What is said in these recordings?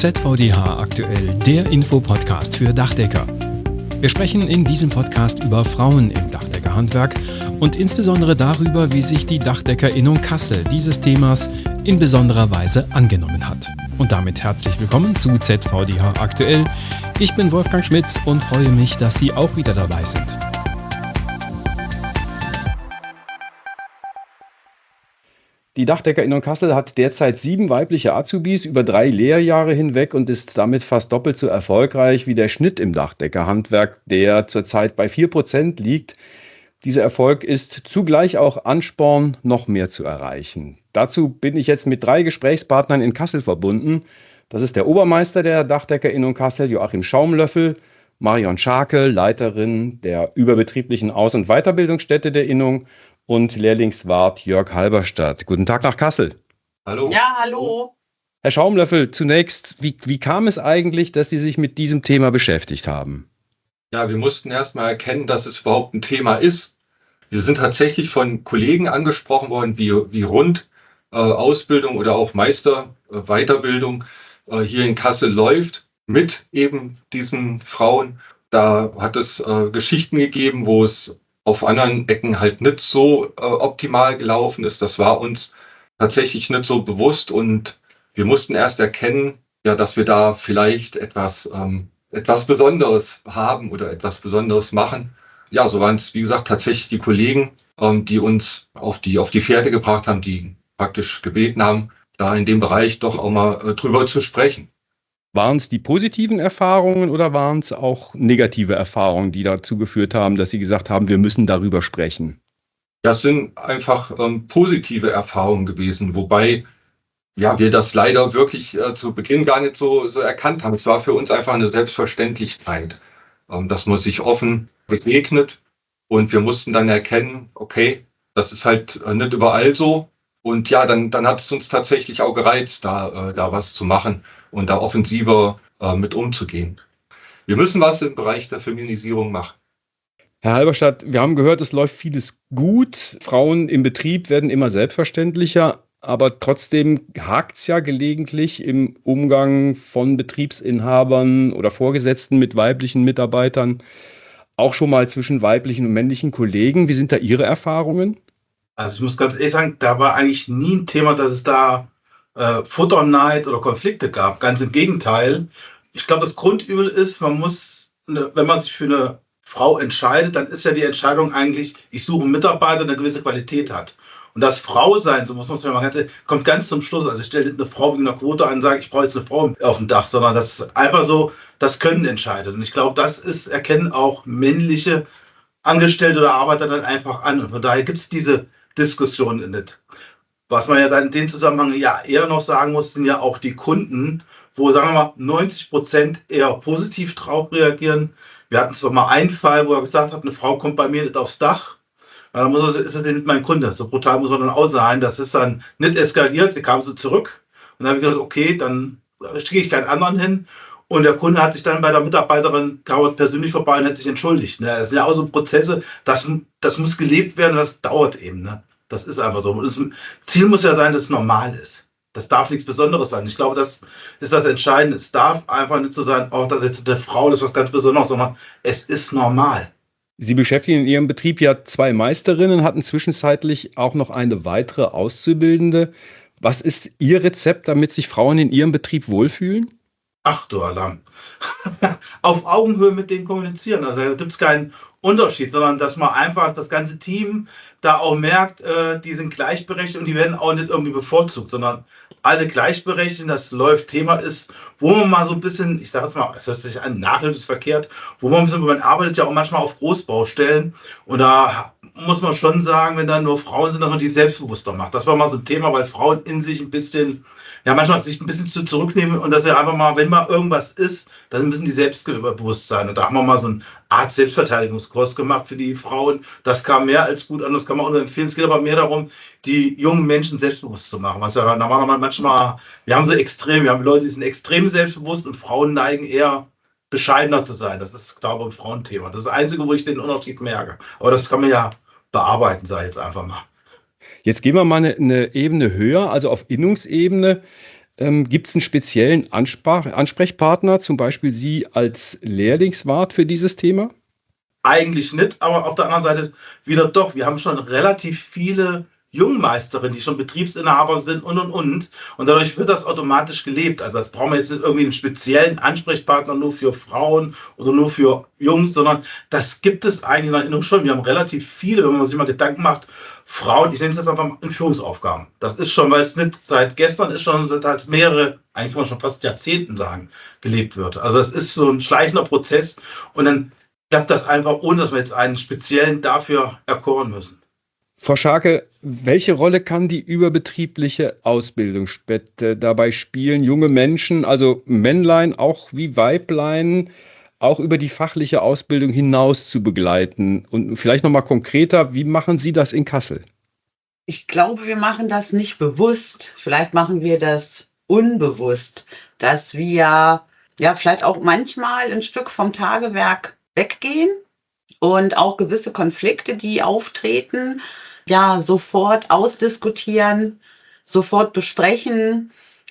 ZVDH aktuell, der Infopodcast für Dachdecker. Wir sprechen in diesem Podcast über Frauen im Dachdeckerhandwerk und insbesondere darüber, wie sich die Dachdeckerinnung Kassel dieses Themas in besonderer Weise angenommen hat. Und damit herzlich willkommen zu ZVDH aktuell. Ich bin Wolfgang Schmitz und freue mich, dass Sie auch wieder dabei sind. Die Dachdeckerinnung Kassel hat derzeit 7 weibliche Azubis über 3 Lehrjahre hinweg und ist damit fast doppelt so erfolgreich wie der Schnitt im Dachdeckerhandwerk, der zurzeit bei 4% liegt. Dieser Erfolg ist zugleich auch Ansporn, noch mehr zu erreichen. Dazu bin ich jetzt mit 3 Gesprächspartnern in Kassel verbunden. Das ist der Obermeister der Dachdeckerinnung Kassel, Joachim Schaumlöffel, Marion Scharke, Leiterin der überbetrieblichen Aus- und Weiterbildungsstätte der Innung, und Lehrlingswart Jörg Halberstadt. Guten Tag nach Kassel. Hallo. Ja, hallo. Herr Schaumlöffel, zunächst, wie kam es eigentlich, dass Sie sich mit diesem Thema beschäftigt haben? Ja, wir mussten erst mal erkennen, dass es überhaupt ein Thema ist. Wir sind tatsächlich von Kollegen angesprochen worden, wie rund Ausbildung oder auch Weiterbildung hier in Kassel läuft mit eben diesen Frauen. Da hat es Geschichten gegeben, wo es auf anderen Ecken halt nicht so optimal gelaufen ist. Das war uns tatsächlich nicht so bewusst und wir mussten erst erkennen, ja, dass wir da vielleicht etwas Besonderes haben oder etwas Besonderes machen. Ja, so waren es, wie gesagt, tatsächlich die Kollegen, die uns auf die Fährte gebracht haben, die praktisch gebeten haben, da in dem Bereich doch auch mal drüber zu sprechen. Waren es die positiven Erfahrungen oder waren es auch negative Erfahrungen, die dazu geführt haben, dass Sie gesagt haben, wir müssen darüber sprechen? Das sind einfach positive Erfahrungen gewesen, wobei ja, wir das leider wirklich zu Beginn gar nicht so erkannt haben. Es war für uns einfach eine Selbstverständlichkeit, dass man sich offen begegnet und wir mussten dann erkennen, okay, das ist halt nicht überall so. Und ja, dann hat es uns tatsächlich auch gereizt, da was zu machen und da offensiver mit umzugehen. Wir müssen was im Bereich der Feminisierung machen. Herr Halberstadt, wir haben gehört, es läuft vieles gut. Frauen im Betrieb werden immer selbstverständlicher, aber trotzdem hakt es ja gelegentlich im Umgang von Betriebsinhabern oder Vorgesetzten mit weiblichen Mitarbeitern, auch schon mal zwischen weiblichen und männlichen Kollegen. Wie sind da Ihre Erfahrungen? Also ich muss ganz ehrlich sagen, da war eigentlich nie ein Thema, dass es da Futterneid oder Konflikte gab. Ganz im Gegenteil. Ich glaube, das Grundübel ist, wenn man sich für eine Frau entscheidet, dann ist ja die Entscheidung eigentlich, ich suche einen Mitarbeiter, der eine gewisse Qualität hat. Und das Frausein, so muss man es mal ganz, kommt ganz zum Schluss. Also ich stelle eine Frau wegen einer Quote an und sage, ich brauche jetzt eine Frau auf dem Dach, sondern das ist einfach so, das Können entscheidet. Und ich glaube, erkennen auch männliche Angestellte oder Arbeiter dann einfach an. Und von daher gibt es diese Diskussion nicht. Was man ja dann in dem Zusammenhang ja eher noch sagen muss, sind ja auch die Kunden, wo, sagen wir mal, 90% eher positiv drauf reagieren. Wir hatten zwar mal einen Fall, wo er gesagt hat, eine Frau kommt bei mir nicht aufs Dach. Dann ist es nicht mein Kunde. So brutal muss er dann auch sein. Das ist dann nicht eskaliert. Sie kam so zurück. Und dann habe ich gesagt, okay, dann schicke ich keinen anderen hin. Und der Kunde hat sich dann bei der Mitarbeiterin, kam persönlich vorbei und hat sich entschuldigt. Das sind ja auch so Prozesse, das muss gelebt werden, das dauert eben. Ne? Das ist einfach so. Das Ziel muss ja sein, dass es normal ist. Das darf nichts Besonderes sein. Ich glaube, das ist das Entscheidende. Es darf einfach nicht so sein, auch dass jetzt eine Frau, das ist was ganz Besonderes, sondern es ist normal. Sie beschäftigen in Ihrem Betrieb ja 2 Meisterinnen, hatten zwischenzeitlich auch noch eine weitere Auszubildende. Was ist Ihr Rezept, damit sich Frauen in Ihrem Betrieb wohlfühlen? Ach du Alarm. Auf Augenhöhe mit denen kommunizieren. Also da gibt es keinen Unterschied, sondern dass man einfach das ganze Team da auch merkt, die sind gleichberechtigt und die werden auch nicht irgendwie bevorzugt, sondern alle gleichberechtigt. Das läuft. Thema ist, wo man mal so ein bisschen, ich sage jetzt mal, es hört sich an, Nachhilfe ist verkehrt, man arbeitet ja auch manchmal auf Großbaustellen und da muss man schon sagen, wenn da nur Frauen sind, dass man die selbstbewusster macht. Das war mal so ein Thema, weil Frauen in sich ein bisschen, ja, manchmal sich ein bisschen zurücknehmen und dass sie einfach mal, wenn mal irgendwas ist, dann müssen die selbstbewusst sein. Und da haben wir mal so eine Art Selbstverteidigungskurs gemacht für die Frauen. Das kam mehr als gut an, das kann man auch nur empfehlen. Es geht aber mehr darum, die jungen Menschen selbstbewusst zu machen. Was ja normalerweise manchmal, wir haben Leute, die sind extrem selbstbewusst und Frauen neigen eher bescheidener zu sein. Das ist, glaube ich, ein Frauenthema. Das ist das Einzige, wo ich den Unterschied merke. Aber das kann man ja bearbeiten, sage ich jetzt einfach mal. Jetzt gehen wir mal eine Ebene höher, also auf Innungsebene. Gibt es einen speziellen Ansprechpartner, zum Beispiel Sie als Lehrlingswart für dieses Thema? Eigentlich nicht, aber auf der anderen Seite wieder doch. Wir haben schon relativ viele Jungmeisterinnen, die schon Betriebsinhaber sind und. Und dadurch wird das automatisch gelebt. Also das brauchen wir jetzt nicht irgendwie einen speziellen Ansprechpartner nur für Frauen oder nur für Jungs, sondern das gibt es eigentlich in der Innung schon. Wir haben relativ viele, wenn man sich mal Gedanken macht, Frauen, ich nenne es jetzt einfach mal in Führungsaufgaben. Das ist schon, weil es nicht seit gestern ist, schon seit mehrere, eigentlich kann man schon fast Jahrzehnten sagen, gelebt wird. Also das ist so ein schleichender Prozess und dann klappt das einfach, ohne dass wir jetzt einen speziellen dafür erkoren müssen. Frau Scharke, welche Rolle kann die überbetriebliche Ausbildung dabei spielen, junge Menschen, also Männlein auch wie Weiblein, auch über die fachliche Ausbildung hinaus zu begleiten? Und vielleicht nochmal konkreter, wie machen Sie das in Kassel? Ich glaube, wir machen das nicht bewusst. Vielleicht machen wir das unbewusst, dass wir ja vielleicht auch manchmal ein Stück vom Tagewerk weggehen und auch gewisse Konflikte, die auftreten, ja, sofort ausdiskutieren, sofort besprechen,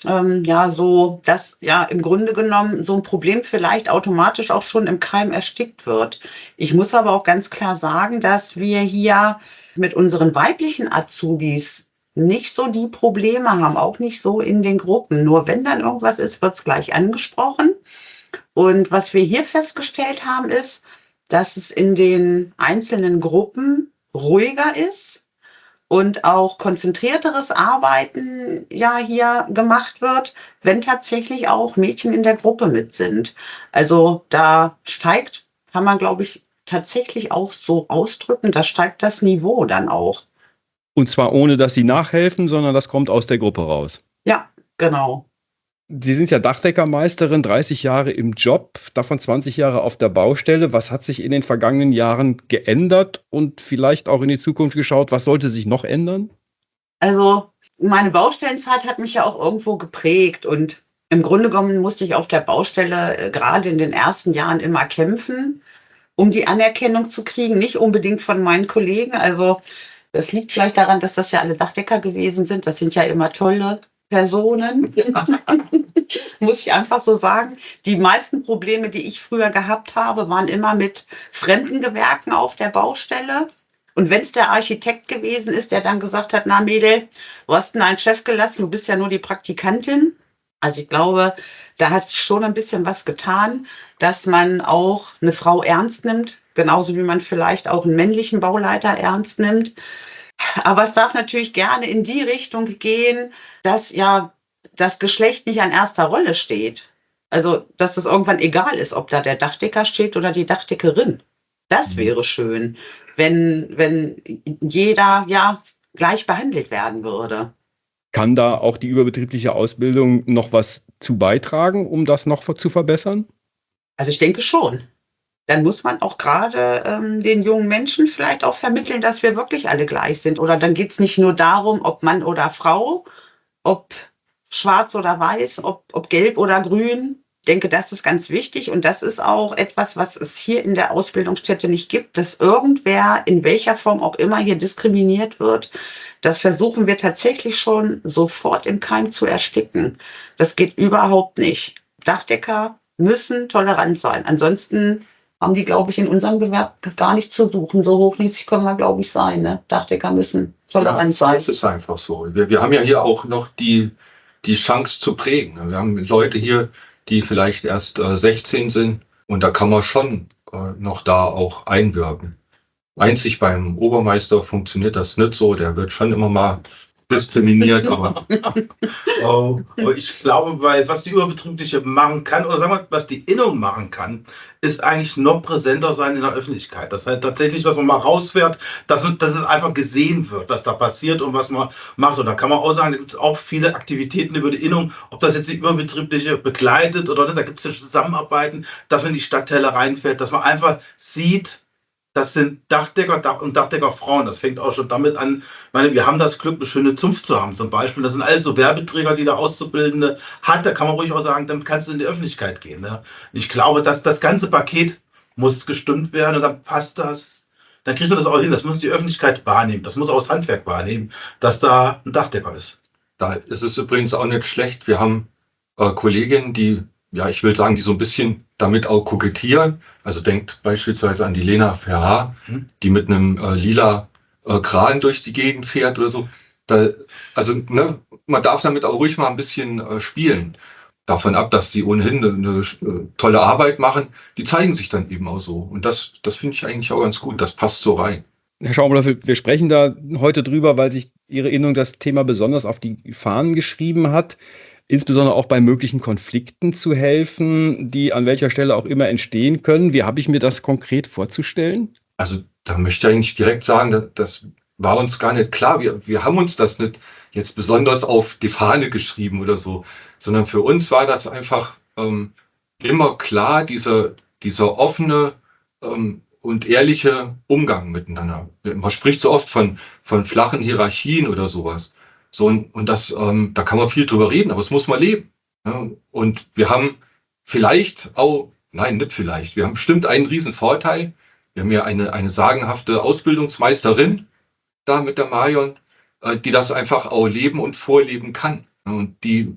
so dass ja im Grunde genommen so ein Problem vielleicht automatisch auch schon im Keim erstickt wird. Ich muss aber auch ganz klar sagen, dass wir hier mit unseren weiblichen Azubis nicht so die Probleme haben, auch nicht so in den Gruppen. Nur wenn dann irgendwas ist, wird es gleich angesprochen. Und was wir hier festgestellt haben, ist, dass es in den einzelnen Gruppen ruhiger ist und auch konzentrierteres Arbeiten ja hier gemacht wird, wenn tatsächlich auch Mädchen in der Gruppe mit sind. Also da steigt, kann man glaube ich tatsächlich auch so ausdrücken, da steigt das Niveau dann auch. Und zwar ohne, dass Sie nachhelfen, sondern das kommt aus der Gruppe raus. Ja, genau. Sie sind ja Dachdeckermeisterin, 30 Jahre im Job, davon 20 Jahre auf der Baustelle. Was hat sich in den vergangenen Jahren geändert und vielleicht auch in die Zukunft geschaut? Was sollte sich noch ändern? Also meine Baustellenzeit hat mich ja auch irgendwo geprägt und im Grunde genommen musste ich auf der Baustelle gerade in den ersten Jahren immer kämpfen, um die Anerkennung zu kriegen, nicht unbedingt von meinen Kollegen. Also das liegt vielleicht daran, dass das ja alle Dachdecker gewesen sind. Das sind ja immer tolle Personen, muss ich einfach so sagen. Die meisten Probleme, die ich früher gehabt habe, waren immer mit fremden Gewerken auf der Baustelle. Und wenn es der Architekt gewesen ist, der dann gesagt hat, na Mädel, du hast denn einen Chef gelassen, du bist ja nur die Praktikantin. Also ich glaube, da hat es schon ein bisschen was getan, dass man auch eine Frau ernst nimmt, genauso wie man vielleicht auch einen männlichen Bauleiter ernst nimmt. Aber es darf natürlich gerne in die Richtung gehen, dass ja das Geschlecht nicht an erster Rolle steht. Also, dass es irgendwann egal ist, ob da der Dachdecker steht oder die Dachdeckerin. Das wäre schön, wenn jeder ja gleich behandelt werden würde. Kann da auch die überbetriebliche Ausbildung noch was zu beitragen, um das noch zu verbessern? Also ich denke schon. Dann muss man auch gerade den jungen Menschen vielleicht auch vermitteln, dass wir wirklich alle gleich sind. Oder dann geht es nicht nur darum, ob Mann oder Frau, ob schwarz oder weiß, ob gelb oder grün. Ich denke, das ist ganz wichtig und das ist auch etwas, was es hier in der Ausbildungsstätte nicht gibt, dass irgendwer in welcher Form auch immer hier diskriminiert wird. Das versuchen wir tatsächlich schon sofort im Keim zu ersticken. Das geht überhaupt nicht. Dachdecker müssen tolerant sein. Ansonsten haben die, glaube ich, in unserem Gewerbe gar nicht zu suchen. So hochnäsig können wir, glaube ich, sein. Ne? Dachdecker müssen tolerant sein. Das ist einfach so. Wir haben ja hier auch noch die Chance zu prägen. Wir haben Leute hier, die vielleicht erst 16 sind und da kann man schon noch da auch einwirken. Einzig beim Obermeister funktioniert das nicht so. Der wird schon immer mal diskriminiert. Aber ich glaube, was die überbetriebliche machen kann, oder sagen wir, was die Innung machen kann, ist eigentlich noch präsenter sein in der Öffentlichkeit. Das heißt tatsächlich, dass man mal rausfährt, dass es einfach gesehen wird, was da passiert und was man macht. Und da kann man auch sagen, da gibt es auch viele Aktivitäten über die Innung, ob das jetzt die überbetriebliche begleitet oder nicht, da gibt es ja Zusammenarbeiten, dass man in die Stadtteile reinfährt, dass man einfach sieht, das sind Dachdecker und Dachdeckerfrauen. Das fängt auch schon damit an. Ich meine, wir haben das Glück, eine schöne Zunft zu haben zum Beispiel. Das sind alles so Werbeträger, die der Auszubildende hat. Da kann man ruhig auch sagen, damit kannst du in die Öffentlichkeit gehen. Ne? Ich glaube, dass das ganze Paket muss gestimmt werden und dann passt das. Dann kriegt man das auch hin. Das muss die Öffentlichkeit wahrnehmen. Das muss auch das Handwerk wahrnehmen, dass da ein Dachdecker ist. Da ist es übrigens auch nicht schlecht. Wir haben Kolleginnen, die, ja, ich will sagen, die so ein bisschen damit auch kokettieren. Also denkt beispielsweise an die Lena Verhaar, die mit einem lila Kran durch die Gegend fährt oder so. Also man darf damit auch ruhig mal ein bisschen spielen. Davon ab, dass die ohnehin eine tolle Arbeit machen, die zeigen sich dann eben auch so. Und das finde ich eigentlich auch ganz gut. Das passt so rein. Herr Schaumlöffel, wir sprechen da heute drüber, weil sich Ihre Innung das Thema besonders auf die Fahnen geschrieben hat, insbesondere auch bei möglichen Konflikten zu helfen, die an welcher Stelle auch immer entstehen können. Wie habe ich mir das konkret vorzustellen? Also da möchte ich eigentlich direkt sagen, das war uns gar nicht klar. Wir haben uns das nicht jetzt besonders auf die Fahne geschrieben oder so, sondern für uns war das einfach immer klar, dieser offene und ehrliche Umgang miteinander. Man spricht so oft von flachen Hierarchien oder sowas. So, und das, da kann man viel drüber reden, aber es muss man leben. Ja? Und wir haben vielleicht auch, nein, nicht vielleicht, wir haben bestimmt einen riesen Vorteil. Wir haben ja eine sagenhafte Ausbildungsmeisterin da mit der Marion, die das einfach auch leben und vorleben kann. Und die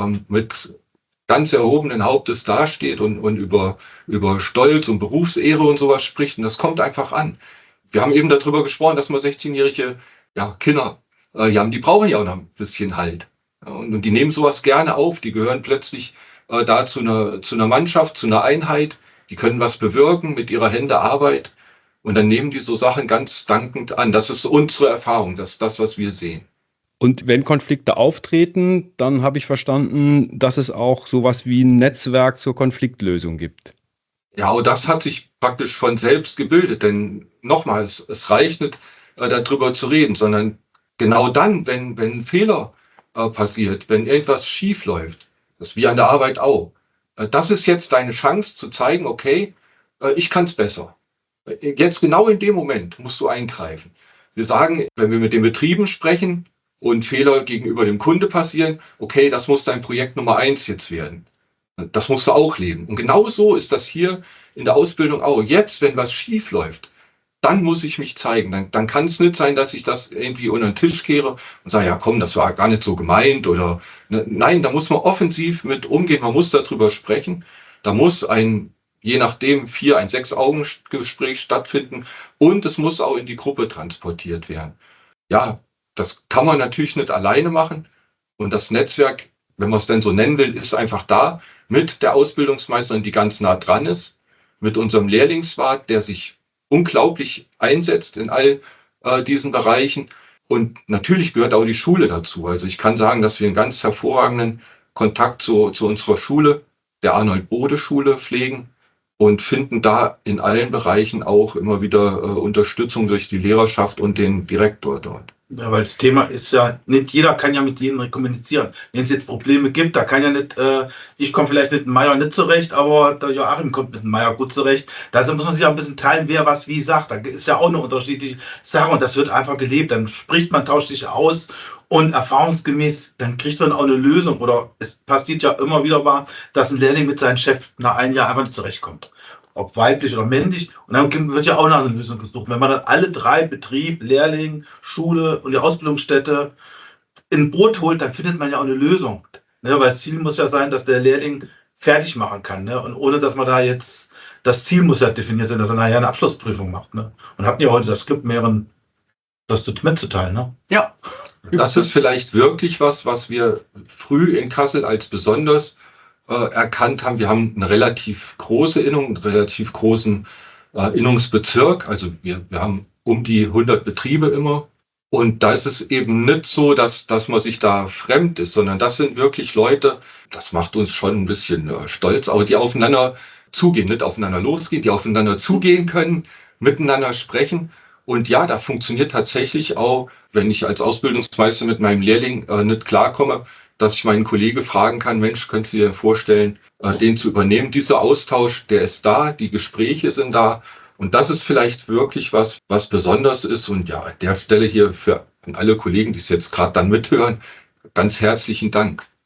mit ganz erhobenen Hauptes dasteht und über Stolz und Berufsehre und sowas spricht. Und das kommt einfach an. Wir haben eben darüber gesprochen, dass wir 16-jährige Kinder haben, die brauchen ja auch noch ein bisschen Halt. Und die nehmen sowas gerne auf. Die gehören plötzlich da zu einer Mannschaft, zu einer Einheit. Die können was bewirken mit ihrer Hände Arbeit. Und dann nehmen die so Sachen ganz dankend an. Das ist unsere Erfahrung, das ist das, was wir sehen. Und wenn Konflikte auftreten, dann habe ich verstanden, dass es auch sowas wie ein Netzwerk zur Konfliktlösung gibt. Ja, und das hat sich praktisch von selbst gebildet. Denn nochmals, es reicht nicht, darüber zu reden, sondern genau dann, wenn ein Fehler passiert, wenn irgendwas schief läuft, das ist wie an der Arbeit auch. Das ist jetzt deine Chance zu zeigen, okay, ich kann es besser. Jetzt genau in dem Moment musst du eingreifen. Wir sagen, wenn wir mit den Betrieben sprechen und Fehler gegenüber dem Kunde passieren, okay, das muss dein Projekt Nummer 1 jetzt werden. Das musst du auch leben. Und genau so ist das hier in der Ausbildung auch. Jetzt, wenn was schief läuft, dann muss ich mich zeigen. Dann kann es nicht sein, dass ich das irgendwie unter den Tisch kehre und sage, ja komm, das war gar nicht so gemeint. Oder nein, da muss man offensiv mit umgehen. Man muss darüber sprechen. Da muss je nachdem, ein 6-Augen-Gespräch stattfinden und es muss auch in die Gruppe transportiert werden. Ja, das kann man natürlich nicht alleine machen und das Netzwerk, wenn man es denn so nennen will, ist einfach da mit der Ausbildungsmeisterin, die ganz nah dran ist, mit unserem Lehrlingswart, der sich unglaublich einsetzt in all diesen Bereichen und natürlich gehört auch die Schule dazu. Also ich kann sagen, dass wir einen ganz hervorragenden Kontakt zu unserer Schule, der Arnold-Bode-Schule, pflegen und finden da in allen Bereichen auch immer wieder Unterstützung durch die Lehrerschaft und den Direktor dort. Ja, weil das Thema ist ja, nicht jeder kann ja mit jedem kommunizieren. Wenn es jetzt Probleme gibt, da kann ja nicht, ich komme vielleicht mit dem Meier nicht zurecht, aber der Joachim kommt mit dem Meier gut zurecht. Da muss man sich ja ein bisschen teilen, wer was wie sagt. Da ist ja auch eine unterschiedliche Sache und das wird einfach gelebt. Dann spricht man, tauscht sich aus und erfahrungsgemäß, dann kriegt man auch eine Lösung. Oder es passiert ja immer wieder wahr, dass ein Lehrling mit seinem Chef nach einem Jahr einfach nicht zurechtkommt. Ob weiblich oder männlich. Und dann wird ja auch nach einer Lösung gesucht. Wenn man dann alle drei, Betrieb, Lehrling, Schule und die Ausbildungsstätte in ein Boot holt, dann findet man ja auch eine Lösung. Ne? Weil das Ziel muss ja sein, dass der Lehrling fertig machen kann. Ne? Und ohne, dass man da jetzt, das Ziel muss ja definiert sein, dass er nachher eine Abschlussprüfung macht. Ne? Und hatten ja heute das Glück, mehreren das mitzuteilen. Ne? Ja. Das ist vielleicht wirklich was wir früh in Kassel als besonders erkannt haben. Wir haben eine relativ große Innung, einen relativ großen Innungsbezirk. Also wir haben um die 100 Betriebe immer. Und da ist es eben nicht so, dass man sich da fremd ist, sondern das sind wirklich Leute, das macht uns schon ein bisschen stolz, aber die aufeinander zugehen, nicht aufeinander losgehen, die aufeinander zugehen können, miteinander sprechen. Und ja, da funktioniert tatsächlich auch, wenn ich als Ausbildungsmeister mit meinem Lehrling nicht klarkomme, dass ich meinen Kollegen fragen kann, Mensch, könntest du dir vorstellen, den zu übernehmen? Dieser Austausch, der ist da, die Gespräche sind da. Und das ist vielleicht wirklich was besonders ist. Und ja, an der Stelle hier an alle Kollegen, die es jetzt gerade dann mithören, ganz herzlichen Dank.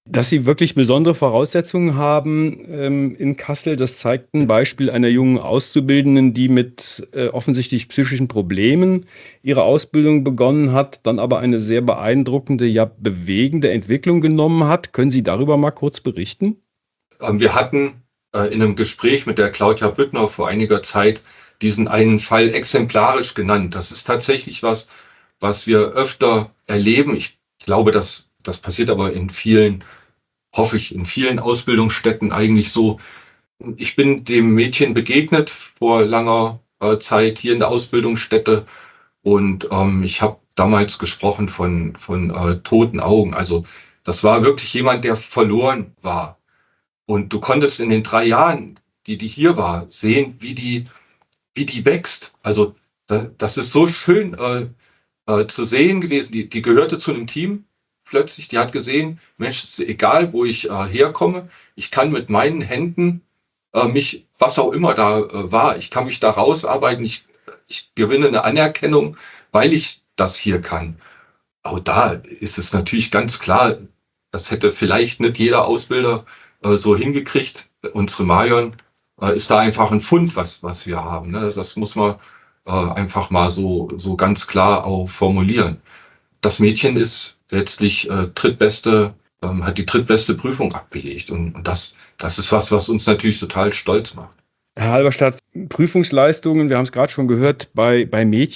Dass Sie wirklich besondere Voraussetzungen haben in Kassel, das zeigt ein Beispiel einer jungen Auszubildenden, die mit offensichtlich psychischen Problemen ihre Ausbildung begonnen hat, dann aber eine sehr beeindruckende, ja bewegende Entwicklung genommen hat. Können Sie darüber mal kurz berichten? Wir hatten in einem Gespräch mit der Claudia Büttner vor einiger Zeit diesen einen Fall exemplarisch genannt. Das ist tatsächlich was wir öfter erleben. Ich glaube, das passiert aber in vielen Ausbildungsstätten eigentlich so. Ich bin dem Mädchen begegnet vor langer Zeit hier in der Ausbildungsstätte und ich habe damals gesprochen von toten Augen. Also das war wirklich jemand, der verloren war. Und du konntest in den 3 Jahren, die hier war, sehen, wie die wächst. Also das ist so schön zu sehen gewesen. Die gehörte zu einem Team plötzlich. Die hat gesehen, Mensch, es ist egal, wo ich herkomme. Ich kann mit meinen Händen mich, was auch immer da war, ich kann mich da rausarbeiten. Ich gewinne eine Anerkennung, weil ich das hier kann. Aber da ist es natürlich ganz klar, das hätte vielleicht nicht jeder Ausbilder so hingekriegt. Unsere Marion ist da einfach ein Fund, was wir haben. Ne? Das muss man einfach mal so ganz klar auch formulieren. Das Mädchen ist letztlich hat die drittbeste Prüfung abgelegt. Und das ist was uns natürlich total stolz macht. Herr Halberstadt, Prüfungsleistungen, wir haben es gerade schon gehört, bei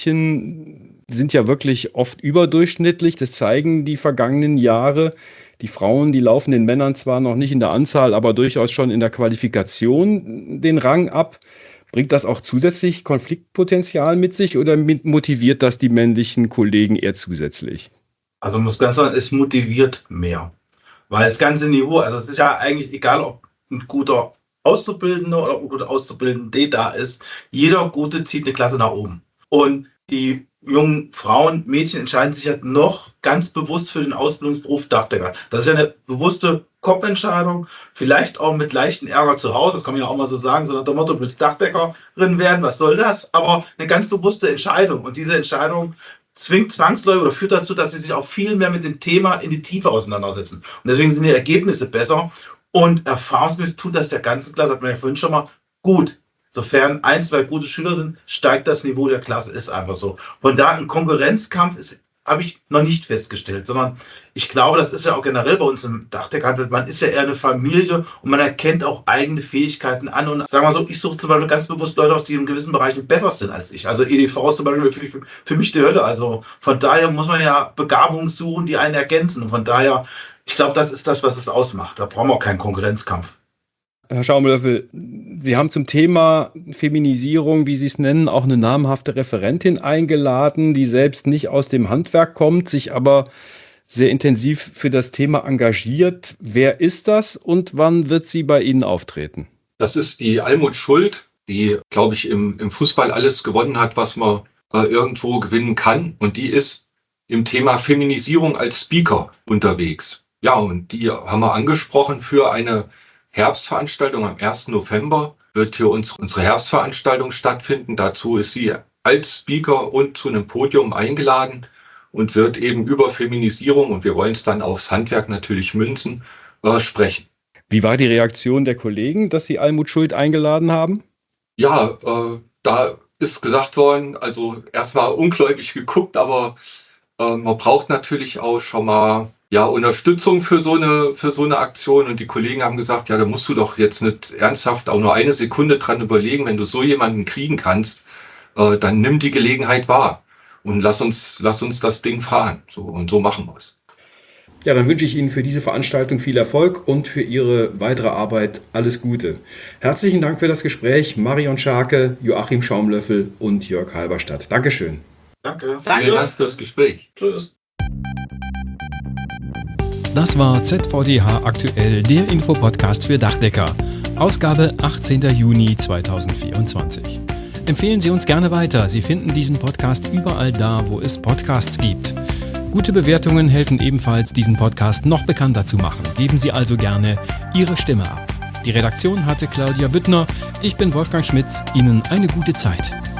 Mädchen sind ja wirklich oft überdurchschnittlich. Das zeigen die vergangenen Jahre. Die Frauen, die laufen den Männern zwar noch nicht in der Anzahl, aber durchaus schon in der Qualifikation den Rang ab. Bringt das auch zusätzlich Konfliktpotenzial mit sich oder motiviert das die männlichen Kollegen eher zusätzlich? Also muss ganz sagen, es motiviert mehr. Weil das ganze Niveau, also es ist ja eigentlich egal, ob ein guter Auszubildender oder ein guter Auszubildende da ist, jeder Gute zieht eine Klasse nach oben. Und die jungen Frauen, Mädchen entscheiden sich halt noch ganz bewusst für den Ausbildungsberuf Dachdecker. Das ist ja eine bewusste Kopfentscheidung, vielleicht auch mit leichten Ärger zu Hause, das kann man ja auch mal so sagen, so nach dem Motto, du willst Dachdeckerin werden, was soll das? Aber eine ganz bewusste Entscheidung. Und diese Entscheidung zwingt zwangsläufig oder führt dazu, dass sie sich auch viel mehr mit dem Thema in die Tiefe auseinandersetzen. Und deswegen sind die Ergebnisse besser. Und erfahrungsgemäß tut das der ganzen Klasse, hat man ja vorhin schon mal, gut. Sofern 1, 2 gute Schüler sind, steigt das Niveau der Klasse, ist einfach so. Von da ein Konkurrenzkampf habe ich noch nicht festgestellt, sondern ich glaube, das ist ja auch generell bei uns im Dachdeckerhandwerk, man ist ja eher eine Familie und man erkennt auch eigene Fähigkeiten an und sagen wir so, ich suche zum Beispiel ganz bewusst Leute aus, die in gewissen Bereichen besser sind als ich. Also EDV ist zum Beispiel für mich die Hölle. Also von daher muss man ja Begabungen suchen, die einen ergänzen. Und von daher, ich glaube, das ist das, was es ausmacht. Da brauchen wir auch keinen Konkurrenzkampf. Herr Schaumlöffel, Sie haben zum Thema Feminisierung, wie Sie es nennen, auch eine namhafte Referentin eingeladen, die selbst nicht aus dem Handwerk kommt, sich aber sehr intensiv für das Thema engagiert. Wer ist das und wann wird sie bei Ihnen auftreten? Das ist die Almut Schuld, die, glaube ich, im Fußball alles gewonnen hat, was man irgendwo gewinnen kann. Und die ist im Thema Feminisierung als Speaker unterwegs. Ja, und die haben wir angesprochen für eine Herbstveranstaltung. Am 1. November wird hier unsere Herbstveranstaltung stattfinden. Dazu ist sie als Speaker und zu einem Podium eingeladen und wird eben über Feminisierung, und wir wollen es dann aufs Handwerk natürlich münzen, sprechen. Wie war die Reaktion der Kollegen, dass Sie Almut Schuld eingeladen haben? Ja, da ist gesagt worden, also erstmal ungläubig geguckt, aber man braucht natürlich auch schon mal Unterstützung für so eine Aktion. Und die Kollegen haben gesagt, ja, da musst du doch jetzt nicht ernsthaft auch nur eine Sekunde dran überlegen, wenn du so jemanden kriegen kannst, dann nimm die Gelegenheit wahr und lass uns das Ding fahren. Und so machen wir es. Ja, dann wünsche ich Ihnen für diese Veranstaltung viel Erfolg und für Ihre weitere Arbeit alles Gute. Herzlichen Dank für das Gespräch, Marion Scharke, Joachim Schaumlöffel und Jörg Halberstadt. Dankeschön. Danke. Vielen Dank fürs Gespräch. Tschüss. Das war ZVDH aktuell, der Infopodcast für Dachdecker. Ausgabe 18. Juni 2024. Empfehlen Sie uns gerne weiter. Sie finden diesen Podcast überall da, wo es Podcasts gibt. Gute Bewertungen helfen ebenfalls, diesen Podcast noch bekannter zu machen. Geben Sie also gerne Ihre Stimme ab. Die Redaktion hatte Claudia Büttner. Ich bin Wolfgang Schmitz. Ihnen eine gute Zeit.